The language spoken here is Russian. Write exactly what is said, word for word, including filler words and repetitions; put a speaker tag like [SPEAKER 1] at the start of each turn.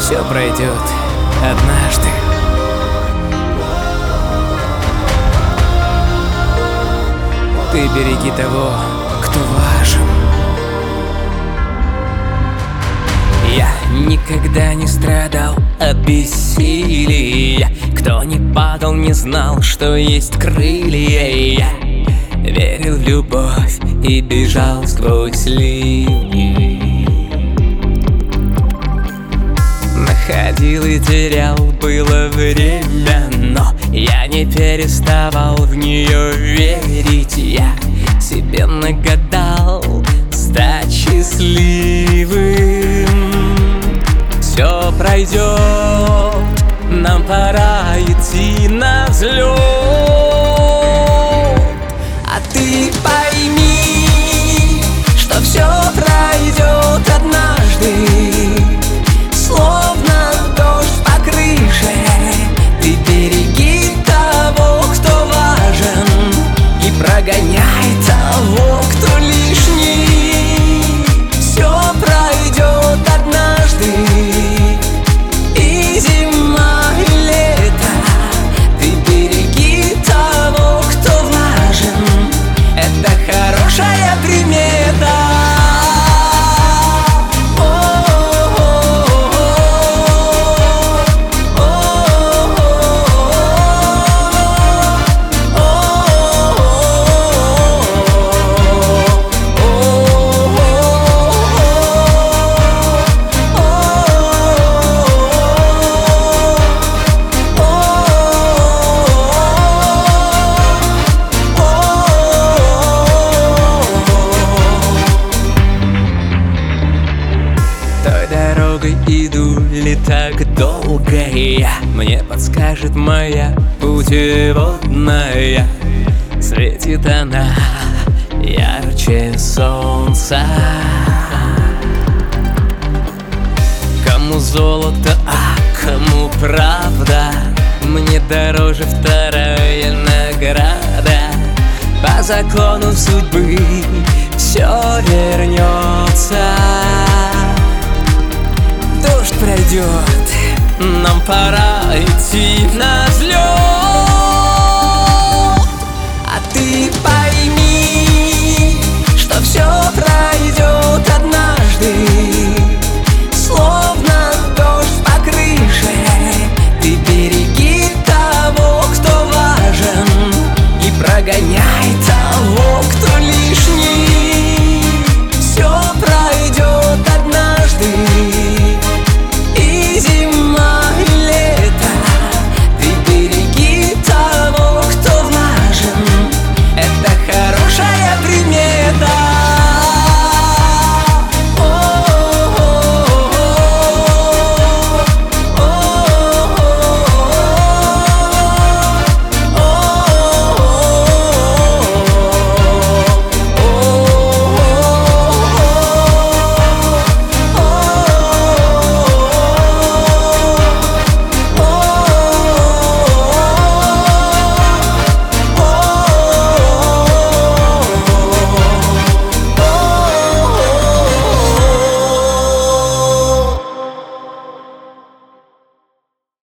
[SPEAKER 1] Все пройдет однажды. Ты береги того, кто важен. Я никогда не страдал от бессилия. Кто не падал, не знал, что есть крылья. Я верил в любовь и бежал сквозь ливни. Находил и терял, было время, но я не переставал в нее верить. Я себе нагадал стать счастливым. Все пройдет, нам пора идти на взлет. А ты пойми, что все пройдет однажды. Словно дождь по крыше, ты береги того, кто важен, и прогоняй того, кто лишний. Все пройдет однажды, и зима, и лето. Ты береги того, кто важен, это хорошая примета. Иду ли так долго я? Мне подскажет моя путеводная. Светит она ярче солнца. Кому золото, а кому правда? Мне дороже вторая награда. По закону судьбы все вернется. Дождь пройдет, нам пора идти на